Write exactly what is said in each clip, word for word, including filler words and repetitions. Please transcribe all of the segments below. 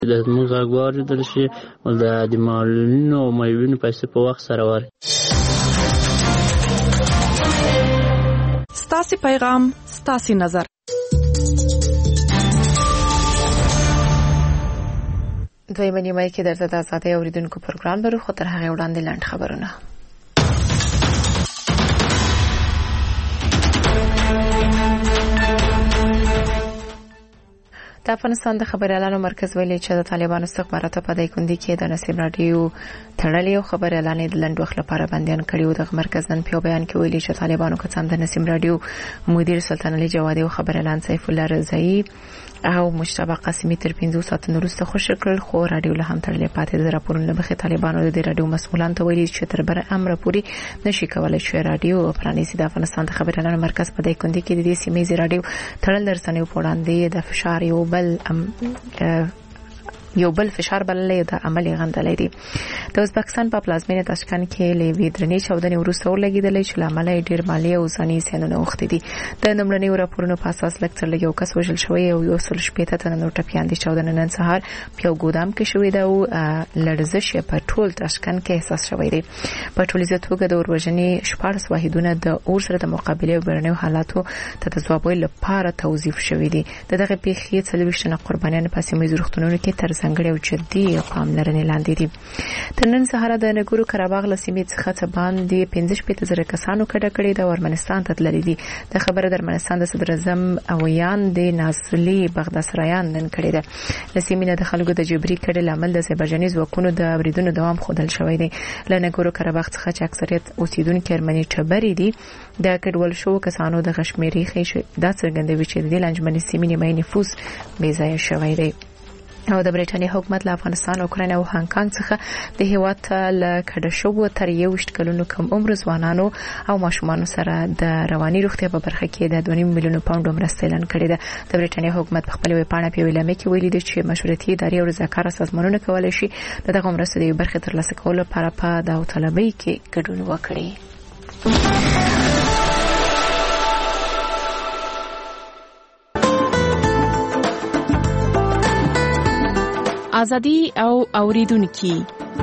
د زموږ غږ واورېدل شي او د معلولینو او معیوبینو پیسې په وخت سره ورکړي. ستاسې پیغام ستاسې نظر. دویمه نیمه کې درته د ازادۍ اوریدونکو پروګرام لرو، خو تر هغې وړاندې لنډ خبرونه. د افغانستان د خبريالانو مرکز ویلي چې د طالبانو استخباراتو په دایکندي کې د نسیم رادیو تړلې او خبريالان د لنډ وخت لپاره بندیان کړي وو. د مرکز نن په بیان کې ویلي چې طالبانو کڅام د نسیم رادیو مدیر سلطان علي جوادي او خبريالان سیف الله رضایی او مشتبه قاسمی تر پنځه ساعتونو وروسته خوشی کړل، خو رادیو له هم تړلې پاتې. د راپورونو له مخې طالبانو د رادیو مسؤلان ته ویلي چې تر بر امر پورې نشي کولای چې رادیو پرانیزي. د افغانستان د خبريالانو مرکز په دایکندي کې د دې سیمې رادیو تړل درسنې په وړاندې د فشار یو بل ام یو بل فشار بللې د عملي غندلې دي. د ازبکستان په پلازمینه تاشکند کې لوی درنې چاودنې ورسته ولګیدلې چې لامل ډیر مالی او ځاني سینونه وخت دي. د نمرنې راپورونو په اساس لکتر له یو کس وژل شوی او یو سل شپږ تنه نور ټپیان دي. چاودنه نن سهار په یو ګودام کې شوې ده او لړزش په ټول تاشکند کې احساس شوی دی. په ټولیزه توګه د اورژنې شپږ واحدونه د اور سره د مقابله او برنیو حالاتو ته د ځواب لپاره توظیف شوی دي. دغه پیښې څلويشتنه قربانیان په سیمه زورختونونو کې تر څنګه او جدي پاملرنې لاندې دي. تر نن سهار د نګورو قرهباغ له سیمې څخه څه باندې پنځه شپږ زره کسانو کډه کړې د ارمنستان ته تللي دي. د خبره د ارمنستان د صدر اعظم اویان د نازلي بغداسرایان نن کړې ده. د سیمې د خلکو د جبري کډې لامل د آذربایجاني ځواکونو د بریدونو دوام خودل شوی دی. له نګورو قرهباغ څخه چې اکثریت اوسیدونکو ارمني ټبري دي، د کډوال شو کسانو د غشمېري خېش د څرګندوي چې د لنجمنې سیمې نیمه نفوس بې ځای شوی دی. او د برېټانیا حکومت له افغانستان او اوکراین او هانګ کانګ څخه د هیواد له کډه شو تر یوشت کلونو کم عمر ځوانانو او ماشومانو سره د رواني روغتیا په برخه کې د دوه نیم میلیون پاونډ مرسته اعلان کړې ده. د برېټانیا حکومت په خپل ویبپاڼه په ویلامه کې ویلي دی چې مشورتي ادارې او رضاکار سازمانونه کولی شي دغه مرسته د برخه ترلاسه کولو لپاره په داوطلبۍ کې ګډون وکړي. ازادي او اوریدونکو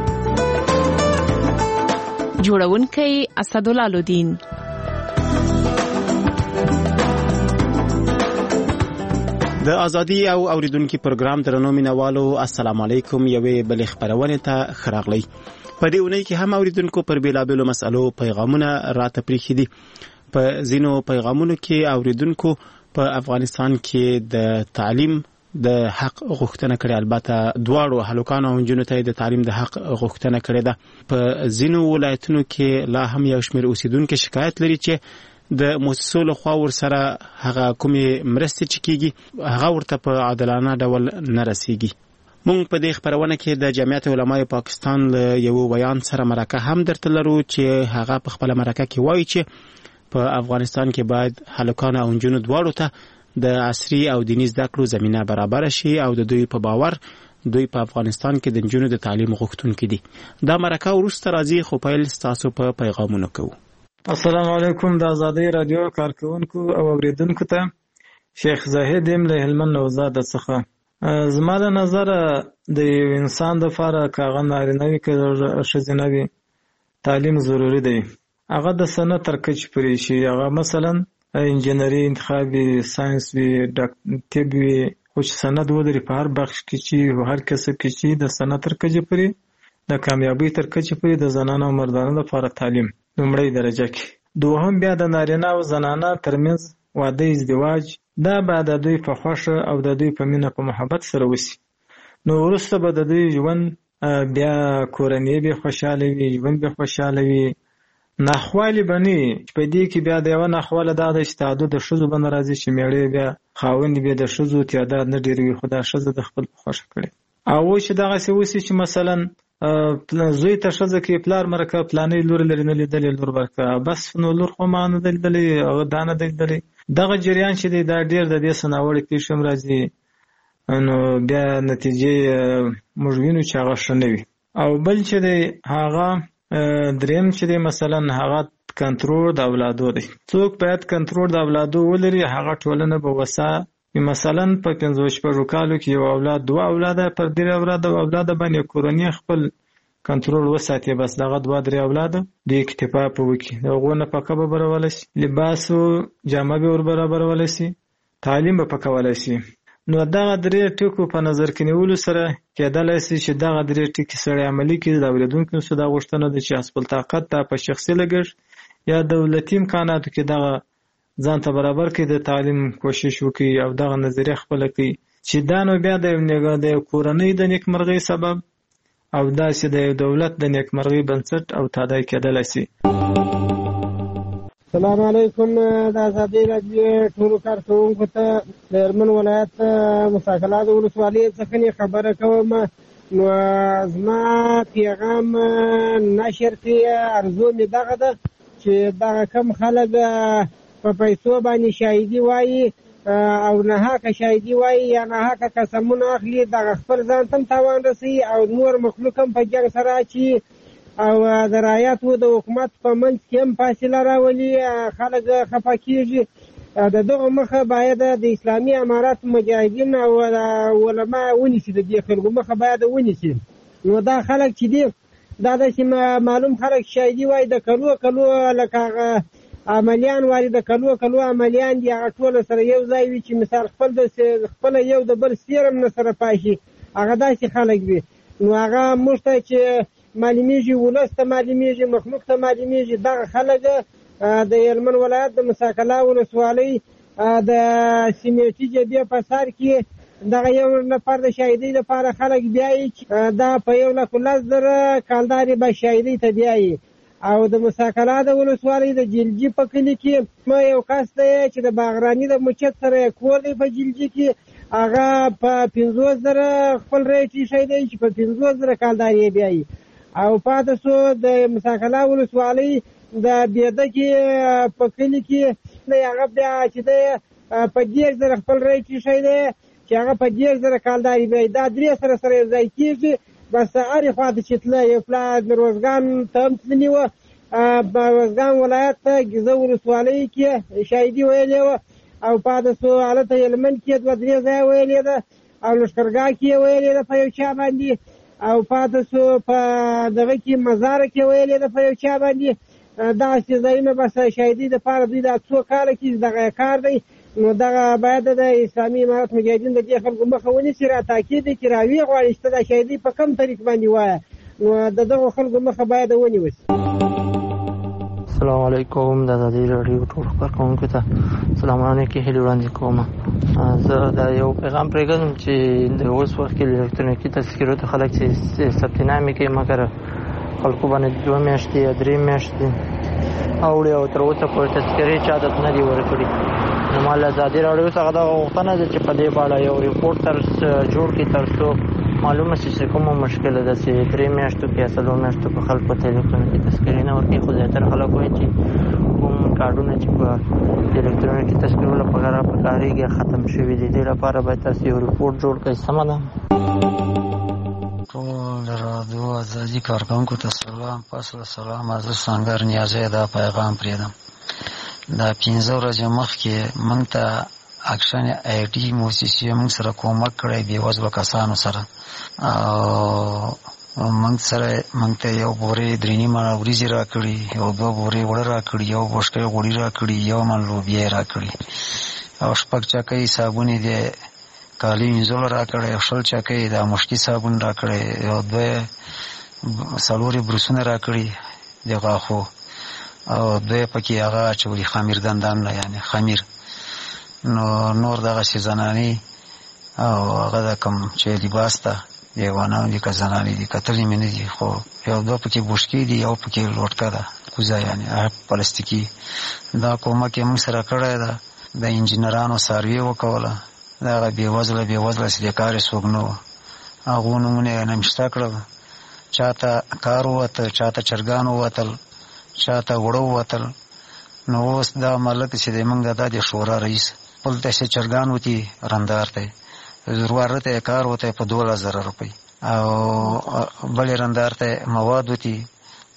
جوړونکي اسدالله لودین. د ازادي او اوریدونکو پروګرام درنو مینوالو السلام علیکم. یوې بل خبرونه ته خراغلی. په دې اونۍ کې هم اوریدونکو پر بیلابلو مسالو پیغامونه راته پریخي دي. په زینو پیغامونو کې اوریدونکو په افغانستان کې د تعلیم د حق غوښتنه کړې، البته دواړو هلکانو او نجونو ته د تعلیم د حق غوښتنه کړې ده. په ځینو ولایتونو کې لا هم یو شمېر اوسیدونکو شکایت لري چې د مؤسسو له خوا ورسره هغه کومې مرستې چې کیږي هغه ورته په عادلانه ډول نه رسیږي. موږ په دې خبرونه کې د جمعیت علماء پاکستان له یو بیان سره مرکه هم درته لرو چې هغه په خپل مرکه کې وایي چې په افغانستان کې باید هلکانو او نجونو دواړو ته د عصري او دیني زده کړو زمينه برابر شي او د دوی په باور دوی په افغانستان کې د نجونو د تعلیم غوښتونکي دي. دا مرکه ورسته راځي، خو پیل تاسو په پیغامونو کوو. السلام علیکم. د ازادۍ رادیو کارکونکو او اوریدونکو ته شیخ زاهد ام له هلمند نوزاد څخه. زما د نظر د انسان د لپاره کاغه نارینه وي که ښځینه وي تعلیم ضروری دی. هغه د سنه تر کچ پرې شي، هغه مثلا انجینری انتخابي ساينس وي طب وي، خو چې سند ولري په هر بخش کې چې هر کسب کې چې د سنه تر کچ پرې د کامیابی تر کچ پرې د زنانه او مردانو لپاره تعلیم لومړی درجه کې. دوهم بیا د نارینه او زنانه ترمنځ واده ازدواج، دا به د دوی په خوښه او د دوی په مینه په محبت سره وسی. نو وروسته به د دوی ژوند بیا کورنۍ به خوشاله وي، ژوند به خوشاله وي. ناخوالی بنی په دې کې بیا د یو ناخواله دا د تعدد د ښځو بن راځي چې میړې بیا خاوند به د ښځو تعداد نه ډیر وي، خدا ښځه د خپل خوښه کړي. او چې دغه څه وسی چې مثلا زوی ته ښځه کې پلار مرکه پلانې لور لري نه لیدلې لور ورکه بس نو لور خو مان نه لیدلې او دانه لیدلې. دغه جریان چې دا ډیر د دې سناوړې پیښم راځي، نو بیا نتیجې موږ وینو چې هغه شنوي. او بل چې هغه دریم چې مثلا هغه کنټرول د اولادو دی. څوک باید کنټرول د اولادو ولري، هغه ټولنه به وسه چې مثلا په پنځه شپږو کالو کې یو اولاد دوه اولاده پر درې اولاده او اولاده باندې کورنۍ خپل کنټرول وساتي، بس دغه دوه درې اولاده دوی اکتفا په وکړي، د هغو نفقه به برابرولی شي، لباس او جامه به ور برابرولی شي، تعلیم به پکولی شي. نو دغه درې ټکو په نظر کې نیولو سره کېدلی شي چې دغه درې ټکي سړی عملي کړي. د اورېدونکو څخه دا غوښتنه ده چې خپل طاقت ته په شخصي لګښت یا دولتي امکاناتو کې دغه ځان ته برابر کړي، د تعلیم کوشش وکړي او دغه نظریه خپله کړي چې دا نو بیا د یو کورنۍ د نیکمرغۍ سبب او داسې د یو دولت د نیکمرغۍ بنسټ او تادی کېدلی شي. السلام علیکم. د ازادۍ راډیو ټولو کارکوونکو ته د هلمند ولایت مساکلا د ولسوالۍ څخه خبره کوم. نو زما پیغام نشر کې ارزو مې دغه ده چې دغه کم خلک په پیسو باندې شاهدي وایي او ناحقه شاهدي وایي یا ناحقه قسمونه اخلي، دغه خپل ځان ته هم تاوان رسوي او نور مخلوق هم په جنګ سره اچي او د رعایتو د حکومت په منځ کې هم فاصله راولي، خلک خفه کېږي. د دغه مخه باید د اسلامي امارات مجاهدین او علما ونیسي، د دې خلکو مخه باید ونیسي. نو دا خلک چې دي دا داسې معلوم خلک شاهدي وایي، د کلو کلو لکه هغه عملیان واري د کلو کلو عملیان دي، هغه ټول سره یو ځای وي چې مثال خپل د خپل یو د بل سیرم نه سره پاشي، هغه داسې خلک وي. نو هغه موږ ته چې معلومیږي، ولس ته معلومیږي، مخلوق ته معلومیږي، دغه خلک د هلمند ولایت د مساکلا ولسوالۍ د سیمټي جبهې په سر کې دغه یو نفر د شاهدۍ لپاره خلک بیایي چې دا په یو لک لس زره کالدارې به شاهدۍ ته بیایي. او د مساکلا د ولسوالۍ د جلجي په کلي کې ما یو کس دی چې د باغراني د مچت سره کور دی په جلجي کې، هغه په پنځوس زره خپل ریټ ایښی دی چې په پنځوس زره کالدارې بیایي. او پاتې شو د مساکلا ولسوالۍ د بیده کې په کلي کې هغه بیا چې دی په دېرش زره خپل ریټ ایښی دی چې هغه په دېرش زره کالدارې بیایي. دا درې سره سره یو ځای کېږي، بس هرې خوا ته چې تله یو پلا روزګان ته هم تللي وه، په روزګان ولایت ته ګیزه ولسوالۍ کې شاهدي ویلې وه او پاتې شو هلته هلمند کې دوه درې ځایه ویلې ده او لښکرګاه کې یې ویلې ده په یو چا باندې او پاتې شو په دغه کې مزاره کې ویلې ده په یو چا باندې. داسې ځایونه بس شاهدي دپاره دوی دا څو کاله کې دغه کار دی. نو دغه باید د اسلامي امارت مجاهدین د دې خلکو مخه ونیسي، را تاکید یې کړي راویې غواړي چې دا شاهدي په کم طریق باندې وایه. نو د دغو خلکو مخه باید ونیوسي. السلام علیکم. د ازادۍ راډیو ټولو کارکوونکو ته سلامونه کې هیلې وړاندې کوم. زه دا یو پیغام پرېږدم چې د اوس وخت کې الکترونیکي تذکرو ته خلک چې ثبتنامې کوي مګر خلکو باندې دوه میاشتې یا درې میاشتې اوړي او تر اوسه پورې تذکرې چا عادت نه دي ورکړي. نو ما له ازادۍ راډیو څخه دا غوښتنه ده چې په دې په اړه یو ریپورټ تر جوړ کړي تر څو معلومه شي چې کومه مشکله ده چې درې میاشتو کې یا څلور میاشتو کې خلکو ته الکترونیکي تذکرې نه ورکوي. خو زیاتره خلک وایي چې کوم کارډونه چې په الکترونیکي تذکرو لپاره پکارېږي ختم شوي دي. دې لپاره باید تاسو یو ریپورټ جوړ کړئ. سمه ده. ټول راډیو ازادي کارکوونکو ته سلام. پس له سلامه زه سنګر نیازی دا پیغام پرېږدم. دا پنځه ورځې مخکې موږ ته اکشن آی ټي موسسې موږ سره کومک کړی بېوزلو کسانو سره او موږ سره موږ ته یو بورې درې نیمه وریځې راکړي، یو دوه بورې اوړه راکړي، یو بوشکۍ غوړي راکړي، یو من لوبیا یې راکړي او شپږ چکۍ صابون یې د کالي مینځلو راکړی، یو شل چکۍ د مشکي صابون راکړی، یو دوه څلور یې بروسونه راکړي د غاښو او دوی پکې هغه اچولي خمیر دندان نه یعنې خمیر. نو نور دغسې زنانې او هغه د کوم چې لباس ته دیوانان دي که زنانې دي کتلې مې نه دي، خو یو دوه پکې بوشکې دي، یو پکې لوټکه ده کوزه یعنې پلاستیکي. دا کومک یې موږ سره کړی ده. د انجینرانو سروې وکوله، د هغه بېوزله بېوزله چې د کار یې څوک نه وه، هغو نومونه یې نمشته کړل. چا ته کار ووته، چا ته چرګان ووتل، چا ته وړه ووتل. نو اوس دا ملک چې دی موږ دا د شورا رئیس خپل داسې چرګان وتي رندار ته زرواره ته کار وته په دولس زره روپۍ او بلې رندار ته مواد وتي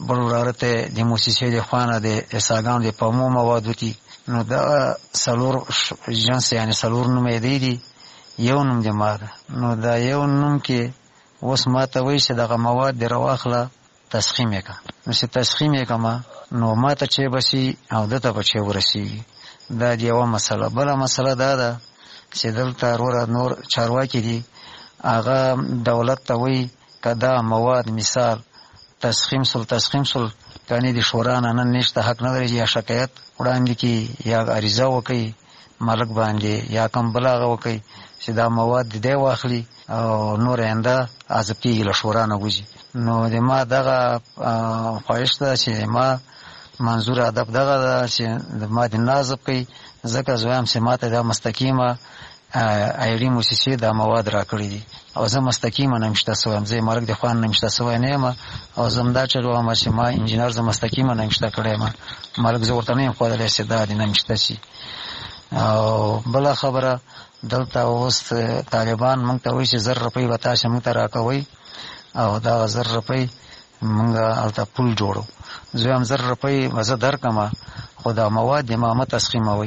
بل وراره ته د موسسې د خوانه د اساګان د پمو موادو دي نو دا سلور جنس یعنی سلور نوم دی دي یو نوم د ماده نو دا یو نوم کې اوس ماته وایي چې دغه مواد د رواخله تسخیم وکړه نو چې تسخیم وکړه نو ماته چې بسي او دته به چې ورسیږي دا د یوه مسله بله مسله دا ده چې دلته وروره نور چارواکي دي هغه دولت ته وایي که دا مواد مثال تسخیم سل تسخیم سل کنې د شورا نه نن نشته حق نه لري یا شکایت وړاندې کړي یا عریضه وکړي مالک باندې یا کوم بلاغه وکړي چې دا مواد دی واخلي او نور آینده حذف کېږي له شورا نه وځي نو د ما دغه خواهش ده چې ما منظور ادب دغه ده چې د ما د نازب کوي ځکه زه وایم چې ماته دا مستقیمه ایډي موسسې دا مواد راکړي دي او زه مستقیمه نمشته سویم زه مالک د خوان نمشته سوی نه یم او زه همدا چلو وایم چې ما انجینر زه مستقیمه نمشته کړی یم مالک زه ورته نه یم ښودلی چې دا دې نمشته شي او بله خبره دلته اوس طالبان موږ ته وایي چې زر روپۍ به تاسې موږ ته راکوئ او دغه زر روپۍ موږ هلته پول جوړو زه وایم زر روپۍ به زه درکړم خو دا مواد د ما مه تسخیموئ.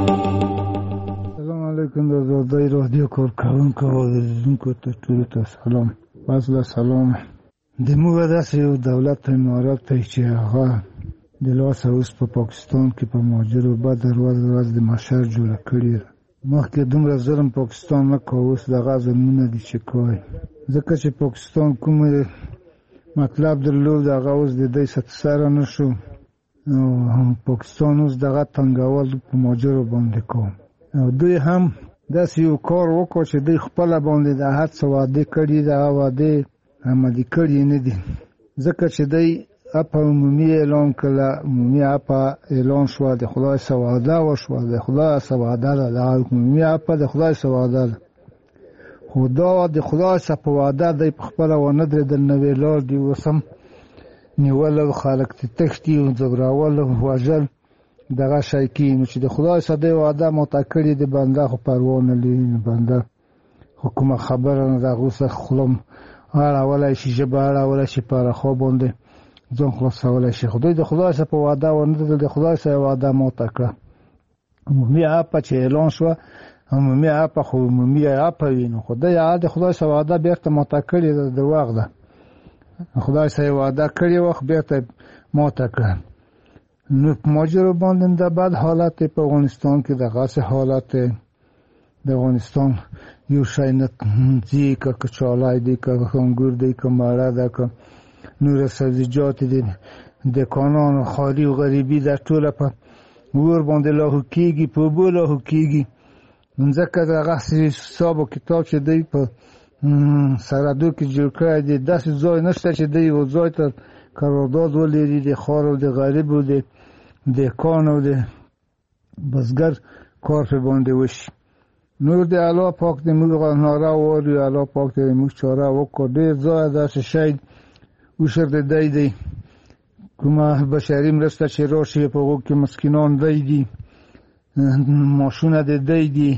السلام علیکم د آزادۍ رادیو کارکوونکو او اورېدونکو ته ټولو ته سلام. فضله سلام. د موږ داسې یو دولت امارات دی چې هغه د لاسه اوس په پاکستان کې په مهاجرو بده ورځ ورځ د محشر جوړه کړې ده. مخکې دومره ظلم پاکستان نه کوه اوس دغه ظلمونه دي چې کوي ځکه چې پاکستان کوم مطلب درلود هغه اوس د دوی سره نه شو او پاکستان اوس دغه تنګول په مهاجرو باندې کوم او دوی هم داسې یو کار وکړو چې دوی خپله باندې د هر څه وعدې کړي دغه وعدې عملي کړي نه دي ځکه چې دوی اپا عمومي اعلان کړه عمومي اپا اعلان شوه د خدای څه وعده وشوه د خدای څه وعده ده دغه عمومي اپا د خدای څه وعده ده خو دا د خدای څه په وعده دی په خپله ونه درېدل نوې لار دي اوس هم نیول او خلک ته تښتي او ځوراول او وژل دغه شی کېږي نو چې د خدای څه دی وعده ماته کړې د بنده خو پروا نه لري بنده خو کومه خبره نه د هغو څخه خوله اړولی شي ژبه اړولی شي په رخوا باندې ځان خلاصولی شي خو دوی د خدای څخه په وعده ونه درېدل د خدای څخه وعده ماته کړه عمومي اپه چې اعلان شوه عمومي اپه خو عمومي اپه وي نو خو دوی هغه د خدای څخه وعده بېرته ماته کړې ده دروغ ده خدای څخه وعده کړې وخت بېرته ماته کړه نو په مهاجرو باندې د بد حالت په افغانستان کې دغسې حالت د افغانستان یو شی نه ځي که کچالای دی که انګور دی که مړه ده که نور سبزیجات دي د کانونو خالي او غریبي دا ټوله په اور باندې لاهو کېږي په اوبو لاهو کېږي ځکه دغه حساب و کتاب چې دی په سرحدو کې جوړ کړی دی داسې ځای نشته چې دی یو ځای ته قرارداد ولري د ښار او د غریب او د دهقان او د بزګر کار پرې باندې وشي نور د الله پاک د موږ ناره ووایو الله پاک د موږ چاره وکړو ډېر ځای داسې شی وشر د دی دی کومه بشري مرسته چې راشي په هغو کې مسکینان دی دي ماشونه د دی دي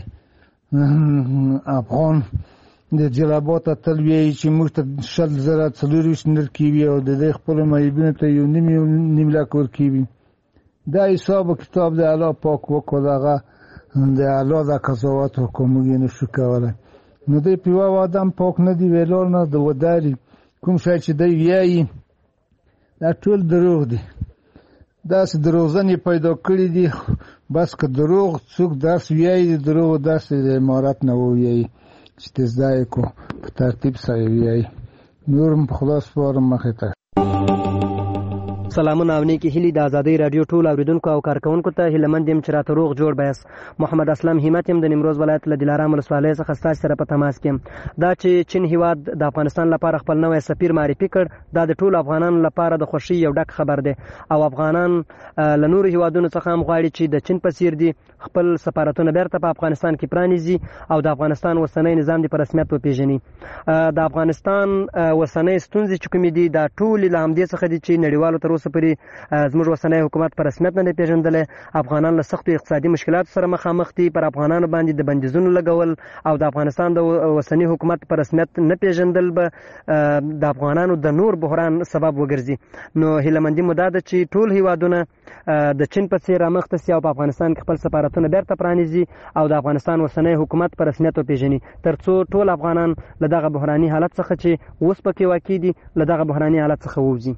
افغان د جلبات تل وایي چې موږ ته شل زره څلورویشت نرکې وي او د دوی خپلو معیبینو ته یو نیم یو نیم لک ورکې وي دا حساب و کتاب د الله پاک وکړو دغه د الله دا قضاوت وکړو موږ یې نشو کولی نو دوی په یوه واده هم پاک نه دي ویلار نه د وداري کوم شی چې دوی ویایي دا ټول دروغ دي داسې دروغجنې پیدا کړي دي بس که دروغ څوک درس ویایي د دروغو درس د امارت نه وویایي چې د زده یې کو په ترتیب سره ویایي نور هم په خدا سپارم مخې ته سلامونه او نیکی هیلې د ازادۍ راډیو ټول اوریدونکو او کارکوونکو ته هیلهمند یم چې راته روغ جوړ بیاست. محمد اسلم همت یم د نیمروز ولایت له دلارام ولسوالۍ څخه ستاسو سره په تماس کې یم. دا چې چین هیواد د افغانستان لپاره خپل نوی سفیر معرفي کړ دا د ټولو افغانانو لپاره د خوښۍ یو ډک خبر دی او افغانان له نورو هیوادونو څخه هم غواړي چې د چین په څیر دي خپل سفارتونه بیرته په افغانستان کې پرانیزي او د افغانستان اوسنی نظام د په رسمیت وپیژني. د افغانستان اوسنۍ ستونزې چې کومې دي دا ټولې له همدې څخه دي چې نړیوالو تر اوسه اوسه پورې زموږ اوسنی حکومت په رسمیت نه دی پیژندلی. افغانان له سختو اقتصادي مشکلاتو سره مخامخ دي. پر افغانانو باندې د بندیزونو لګول او د افغانستان د اوسني حکومت په رسمیت نه پیژندل به د افغانانو د نور بحران سبب وګرځي. نو هیلهمندي مو دا ده چې ټول هیوادونه د چین په څېر رامخته سي او په افغانستان کې خپل سفارتونه بیرته پرانیزي او د افغانستان اوسنی حکومت په رسمیت وپېژني، تر څو ټول افغانان له دغه بحراني حالت څخه چې اوس پکې واقع دي له دغه بحراني حالت څخه ووځي.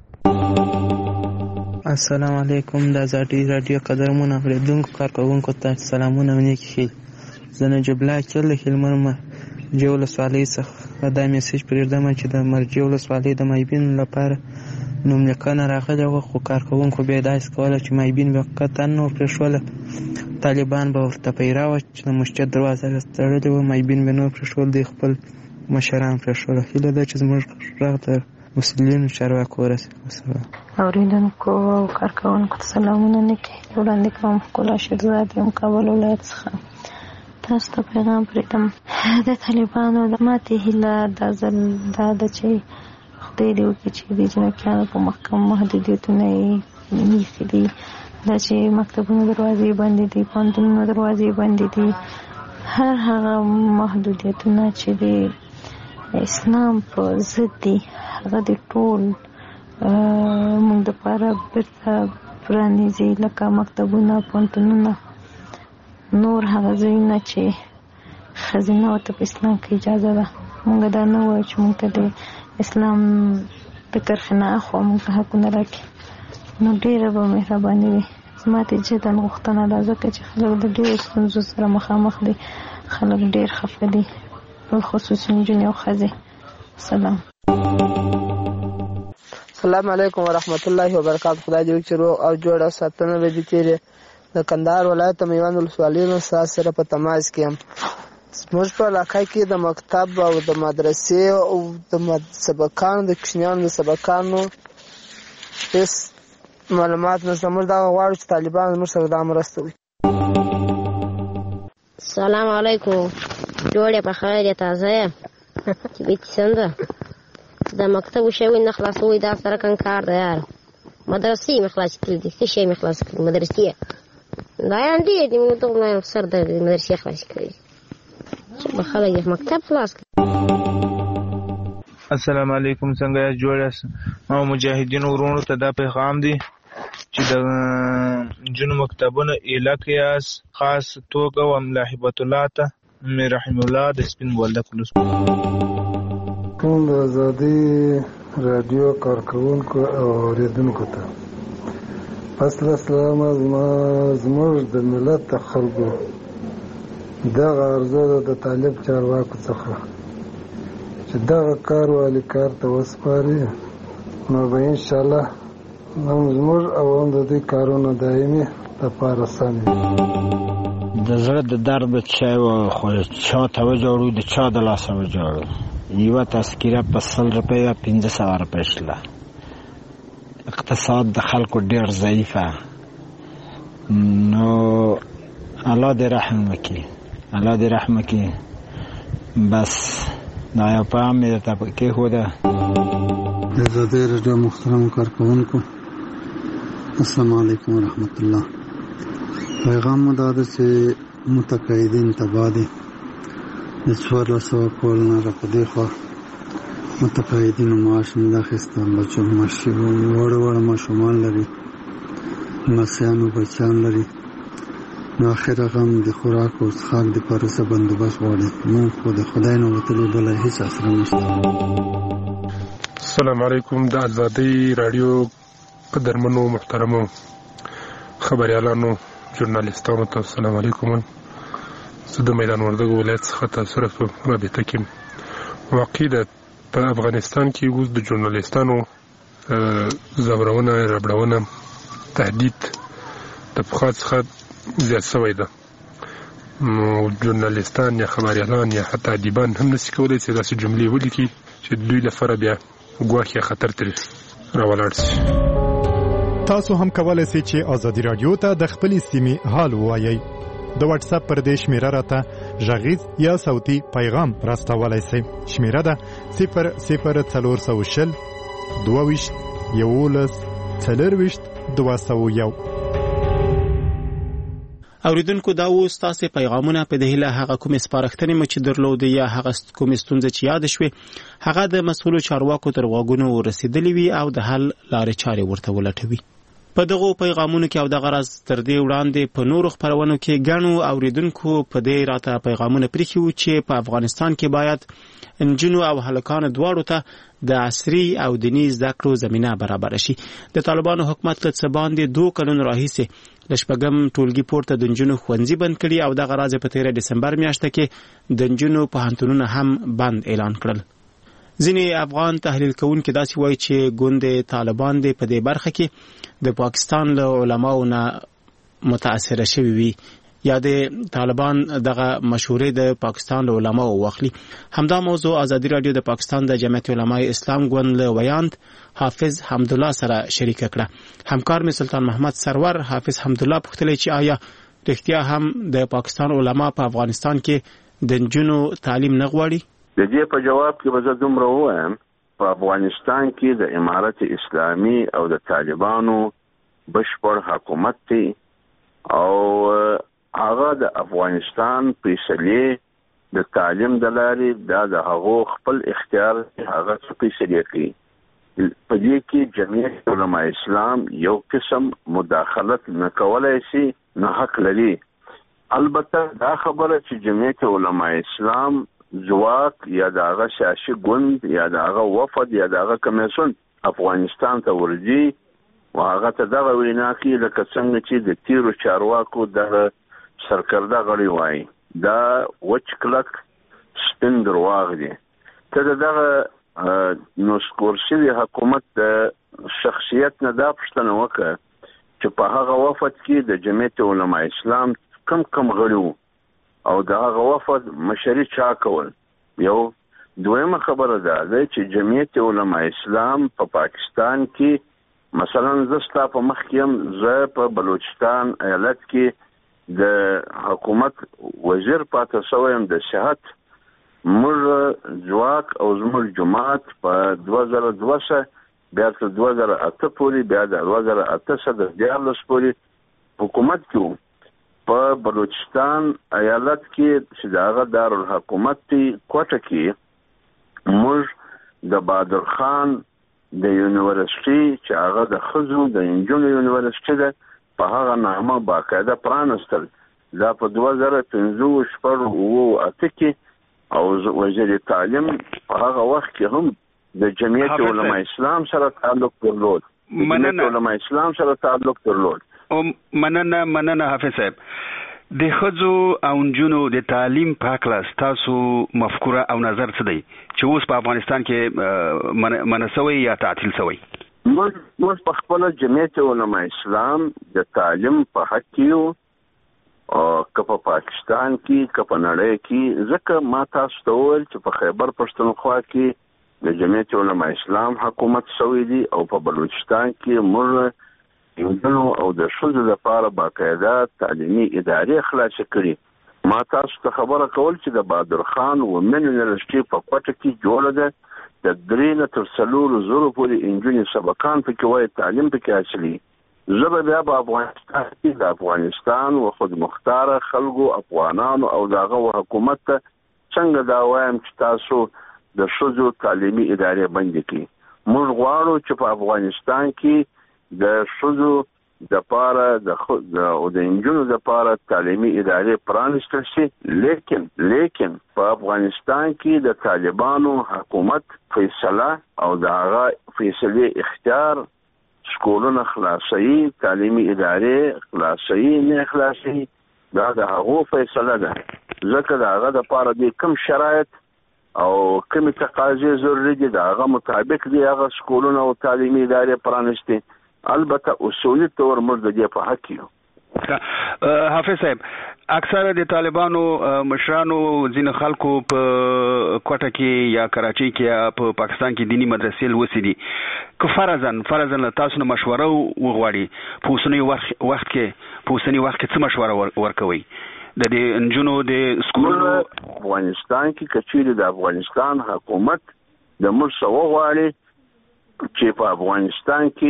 السلام علیکم. د ازادي راډیو قدرمن اورېدونکو کارکوونکو ته سلامونه او نیکې ښې. زه نجیب الله اکل د هلمند مرجې ولسوالۍ څخه دا میسج پرېږدم چې د مرجې ولسوالۍ د مایبین لپاره نوملیکنه راغلې وه، خو کارکوونکو بیا یې داسې کوله چې مایبین به قطعا نه پرېښوله. طالبان به ورته پیرا وه چې د مسجد دروازه یې تړلې وه، مایبین به نه پرېښول، دوی خپل مشران پرېښوله. هیله ده چې زموږ غږ د مسؤلینو چارواکو ورسېږي. اوریدونکو او کارکوونکو ته سلامونه نیکې وړاندې کوم. ښکلا شیرزاد یم، کابل ولایت څخه تاسو ته پیغام پرېږدم. د طالبانو د ماتې هیله دا ځل دا ده چې خدای دې وکړي چې د جنکیانو په محکم محدودیتونه یې ایښي دي، دا چې مکتبونو دروازې بندې دي، پوهنتونونو دروازې بندې دي، هر هغه محدودیتونه چې د اسلام په ضد دي هغه د ټول موږ دپاره بیرته پرانیزي، لکه مکتبونه، پوهنتونونه، نور هغه ځایونه چې ښځینه ورته په اسلام کې اجازه ده. موږ دا نه وایو چې موږ ته د اسلام د کرښې نه اخوا موږ ته حقونه راکړي، نو ډېره به مهرباني وي. زما ته جدا غوښتنه ده، ځکه چې خلک د ډېرو ستونزو سره مخامخ دي، خلک ډېر خفه دي، بالخصوص نجونې او ښځې. سلام. السلام علیکم ورحمت الله وبرکاتہ. خدای دې وکړي چې روغ او جوړ او ساتنه به دې تېرې. د کندهار ولایت میوند ولسوالۍ نه ستاسو سره په تماس کې یم. زموږ په علاقه کې د مکتب او د مدرسې او د سبقانو د کوچنیانو د سبقانو هېڅ معلومات نشته. موږ دغه غواړو چې طالبان زموږ سره دا مرسته وکړي. السلام علیکم. جوړ یې په خیر یې تازه یې طبیعت څنګه د مکتب شوي نه خلاصوي، دا سره کم کار دی یار. مدرسې مې خلاص کړي دي، څه شی مې خلاص کړي؟ مدرسې دا یان ډېر دي، موږ ته سر درد دي، مدرسې خلاص کړي چې به خلک یې مکتب خلاص کړي. السلام علیکم. څنګه یاست؟ جوړ یاست؟ او مجاهدینو ورونو ته دا پیغام دی چې د نجونو مکتبونه ایله کړئ، خاص توګه وملا هبت الله ته مې رحم الله د سپین بولدک ولسوالۍ. ټول د ازادي راډیو کارکوونکو او اورېدونکو ته فصل اسلام زموږ د ملت د خلکو دغه عرضه ده د طالب چارواکو څخه چې دغه کار والي کار ته وسپاري، نو به انشاءالله هم زموږ او هم د دوی کارونه دایمي لپاره سم وي. د زړه د درد چا و خو چا ته وجوړو، د چا د لاسه وجوړو. یوه تذکیره په سل روپیه پنځه سوه روپۍ شله. اقتصاد د خلکو ډېر ضعیفه، نو الله دې رحم وکړي، الله دې رحم وکړي. بس دا یو پیغام مې درته کېښوده. د ازادۍ راډیو محترمو کارکوونکو السلام علیکم ورحمت الله. پیغام مو دا ده چې متقاعدین تباه دي. د څوارلس سوه کال نه را په دې خوا متقاعدینو معاش نه ده اخیسته. بچو وړه وړه ماشومان لري، لمسیانو بچیان لري، نو اخر هغه هم د خوراک او څښاک دپاره څه بندوبست غواړي. موږ خو د خدای نه وتلي بله هېڅ اسره نشته. السلام علیکم. د ازادۍ راډیو قدرمنو محترمو خبریالانو ژورنالیستانو ته السلام علیکم. زه د میدان وردګو ولایت څخه تاسو سره په رابطه کې یم. واقع ده په افغانستان کې اوس د ژورنالیستانو ځورونه، ربړونه، تهدید د پخوا څخه زیات شوی ده. نو ژورنالیستان یا خبریالان یا حتی ادیبان هم نشي کولی چې داسې جملې ولیکي چې دوی لپاره بیا ګواښ یا خطر ترې راولاړ شي. تاسو هم کولی شئ چې ازادي راډیو ته د خپلې سیمې حال ووایئ. د واتس اپ پر دې شمیره راته غږیز یا صوتي پیغام راستولی شئ. شمیره ده صفر صفر څلور سوه شل دوه ویشت یولس څلرویشت دوه سوه یو. اوریدونکو دا و ستاسو پیغامونه په دهله هغه کوم سپارښتنې مو چې درلودې یا هغه کوم ستونزې چې یاد شوي هغه د مسؤلو چارواکو تر غوږونو ورسېدلې وي او د حل لارې چارې ورته ولټوي. په دغه پیغامونو کې او د غرض تر دې وړاندې په نورو خبرونو کې ګڼو اوریدونکو په دې راته پیغامونه پرېښي وو چې په افغانستان کې باید انجونو او هلکانو دواړو ته د عصري او دیني زده کړو زمینه برابر شي. د طالبانو حکومت له څه باندې دوه کلونو راهیسې د شپږم ټولګي پورته د انجونو ښوونځي بند کړي او دغه راز په تیره دسمبر میاشته کې د انجونو پوهنتونونه هم بند اعلان کړل. ځینې افغان تحلیل کوونکي داسې وایي چې ګوند طالبان دې په دې برخه کې د پاکستان له علماو نه متاثره شوي وي یا د طالبان دغه مشورې د پاکستان له علماو واخلي. همدا موضوع ازادي رادیو د پاکستان د جمعیت علماء اسلام ګوند له ویاند حافظ حمدالله سره شریک کړه. همکار می سلطان محمد سرور حافظ حمدالله پوښتلی چې آیا رښتیا هم د پاکستان علما په افغانستان کې د نجونو تعلیم نه غواړي؟ د دې په جواب کې به زه دومره ووایم په افغانستان کې د امارت اسلامي او د طالبانو بشپړ حکومت دی او هغه د افغانستان فیصلې د تعلیم د لارې دا د هغو خپل اختیار هغه فیصلې کوي. په دې کې جمعیت علماء اسلام یو قسم مداخلت نه کولای شي، نه حق لري. البته دا خبره چې جمعیت علماء اسلام ځواک یا د هغه سیاسي ګوند یا د هغه وفد یا د هغه کمیسیون افغانستان ته ورځي او هغه ته دغه وینا کوي لکه څنګه چې د تیرو چارواکو دغه سرکرده غړي وایي. دا وچ کلک سپین درواغ دی. ته دغه نسکور شوي حکومت د شخصیت نه دا پوښتنه وکړه چې په هغه وفد کې د جمعیت علماء اسلام کم کم غړي وو او د هغه وفد مشري چا کول. یو دویمه خبره ده چې جمعیت علماء اسلام په پا پاکستان کې مثلا زستا په مخ کې هم زه په بلوچستان ایالت کې د حکومت وزیر پاتې شوم د صحت موږ ځواک او زموږ جماعت په دوه زره دوه بیا تر دوه زره اته پورې بیا د دوه زره اته څخه د دیارلس پورې حکومت کې په بلوچستان ایالت کې چې دغه دارالحکومت دی کوټه کې موږ د بادر خان د یونیورسيټي چې هغه د خزو د انجونو یونیورسيټي ده په هغه نامه باقاعده پرانستل. دا په دوه زره پنځه شپږ او اته کې او وزیر تعلیم په هغه وخت کې هم د جمعیت علماء اسلام سره تعلق درلود. جمعیت علماء اسلام سره تعلق درلود. او مننه مننه حافظ صاحب. د خځو او نجونو د تعلیم په اړه تاسو مفکوره او نظر څه دی چې اوس په افغانستان کې منسوي یا تعطیل شوی؟ موږ موږ په خپل جمعیت علماء اسلام د تعلیم په حق کې او که په پاکستان کې که په نړۍ کې ځکه ما تاسو ته وویل چې په خیبر پښتونخوا کې د جمعیت علماء اسلام حکومت شوی دی او په بلوچستان کې موږ یوځنو او د ښځو لپاره باقاعده تعلیمي ادارې خلاصې کړي. ما تاسو ته خبره کول چې د بادر خان ومن یونیورسيټي په کوټه کې جوړه ده د درې نه تر څلورو زرو پورې انجونې سبقان پکې وایي تعلیم پکې حاصلي. زه به بیا په افغانستان کې د افغانستان و خود مختاره خلکو افغانانو او د هغه حکومت ته څنګه دا وایم چې تاسو د ښځو تعلیمي ادارې بندې کړي. موږ غواړو چې په افغانستان کې د ښځو د پاره د او د انجونو د پاره تعلیمي ادارې پرانستل شي. لیکن لیکن په افغانستان کې د طالبانو حکومت فیصله او د هغه فیصلې اختیار سکولونه خلاصي، تعلیمي ادارې خلاصي نه خلاصي، دا د هغو فیصله ده. ځکه د هغه د پاره د کم شرایط او کوم تقاضې ضروري دي د هغه مطابق دی هغه سکولونه او تعلیمي ادارې پرانستي. البته اصولي تور موږ د دې په حق یو. حافظ صاحب، اکثره د طالبانو مشرانو ځینې خلکو په کوټه کې یا کراچۍ کې یا په پاکستان کې دینی مدرسې لوستي دي. که فرضاً فرضاً تاسو نه مشوره وغواړي په اوسني وخت کې په اوسني وخت کې څه مشوره ورکوي د دې انجونو د سکولونو افغانستان کې؟ کچېرې د افغانستان حکومت د موږ څه وغواړي چې په افغانستان کې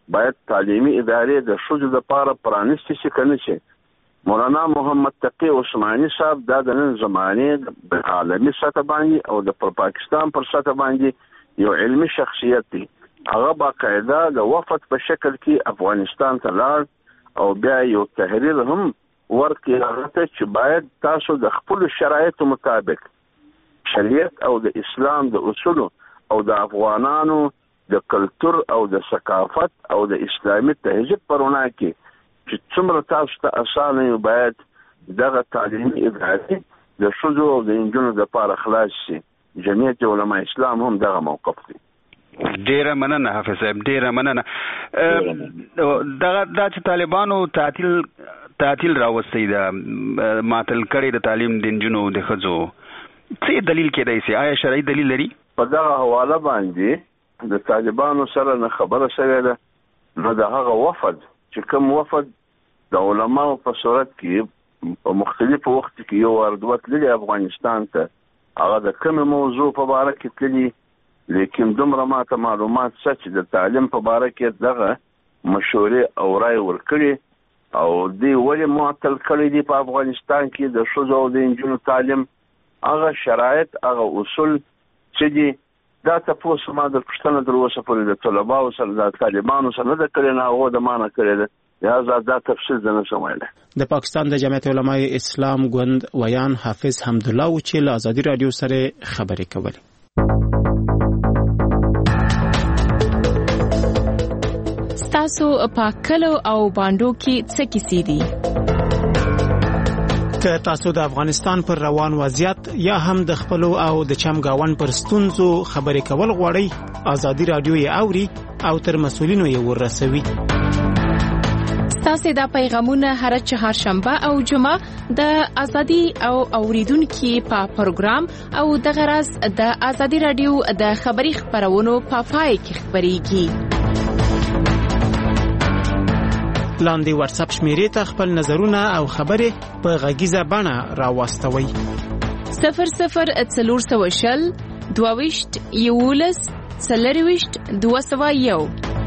باید تعلیمي ادارې د ښځو دپاره پرانیستې شي که نه شي. مولانا محمد تقی عثماني صاحب دا د نن زمانې د عالمي سطح باندې او د پاکستان پر سطح باندې یو علمي شخصیت دی. هغه باقاعده د وفد په شکل کې افغانستان ته لاړ او بیا یو تحریر هم ورکړي هغه ته چې باید تاسو د خپلو شرایطو مطابق شریعت او د اسلام د اصولو او د افغانانو د کلتور او د ثقافت او د اسلامي تهذیب په رڼا کې چې څومره تاسو ته اسانه یو باید دغه تعلیمي ادارې د ښځو او د نجونو دپاره خلاص شي. جمعیت علما اسلام هم دغه موقف دی. ډیره مننه حافظ صاحب، ډیره مننه. دغه دا چې طالبانو تعطیل تعطیل راوستی دا معطل کړی د تعلیم د نجونو د ښځو، څه دلیل کېدای شي؟ آیا شرعي دلیل لري؟ په دغه حواله باندې د طالبانو سره نه خبره شوې ده. نو د هغه وفد چې کوم وفد د علماو په صورت کې په مختلفو وخت کې یو وار دوه تللي افغانستان ته، هغه د کومې موضوع په باره کې تللي، لیکن دومره ماته معلومات شته چې د تعلیم په باره کې دغه مشورې او رای ورکړي او دوی ولې معطل کړی دي په افغانستان کې د ښځو او د نجونو تعلیم. هغه شرایط هغه اصول چې دي دا تاسو ما د پښتنه در اوسه پورې د طلباو سره د طالبانو سره نه د کړی نه هغه د مانه کړی ده. لهذا دا تفصیل زه نشم ویلی. د پاکستان د جمعیت علماء اسلام ګوند ویان حافظ حمدالله و چې له ازادي رادیو سره خبرې کولې. ستاسو په کلو او باندو کې څه کیسې دي؟ که تاسو د افغانستان پر روان وضعیت یا هم د خپلو او د چمګاون پر ستونزو خبرې کول غواړئ، ازادي رادیو یې اوري او تر مسؤلینو یې ورسوي. ستاسو دا پیغامونه هر چهارشنبه او جمعه د ازادي او اوریدونکو په پروګرام او د غرض د ازادي رادیو د خبري خبرونو په پای کې خبريږي. لاندې واتس اپ شمیرې ته خپل نظرونه او خبرې په غږیزه بڼه راوستوي. صفر صفر څلور سوه شل دوه ویشت یولس څلور ویشت دوه سوه یو.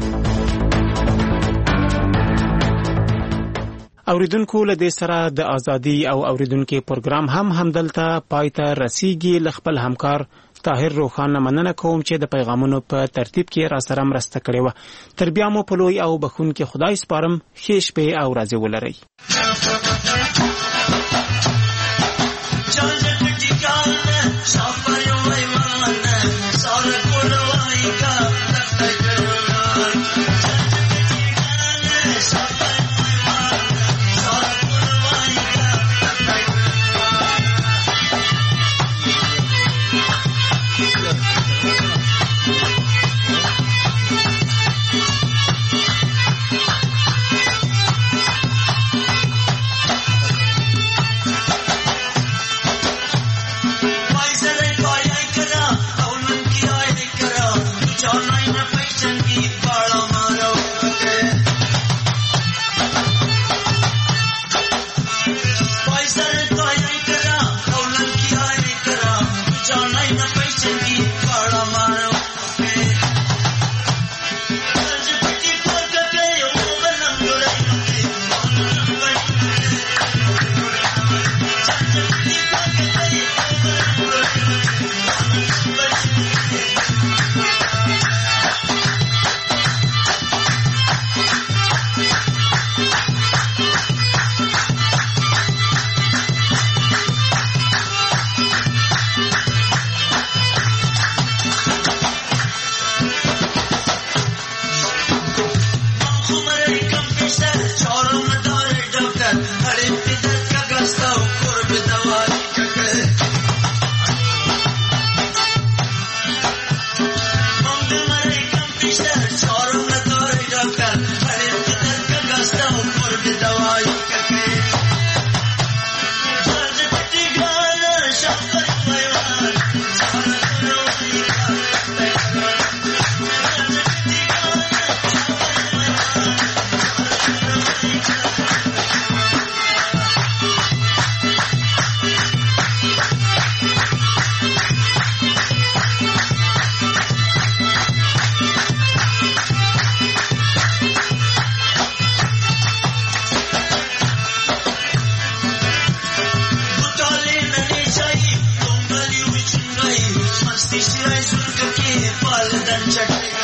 اوریدونکو له دې سره د ازادي او اوریدونکو پروګرام هم همدلته پای ته رسیږي. له خپل همکار طاهر روخانه مننه کوم چې د پیغامونو په ترتیب کې را سره مرسته کړې وه. تر بیا مو په لوی او بخښونکي خدای سپارم. ښې شپې او ورځې ولرئ. چټي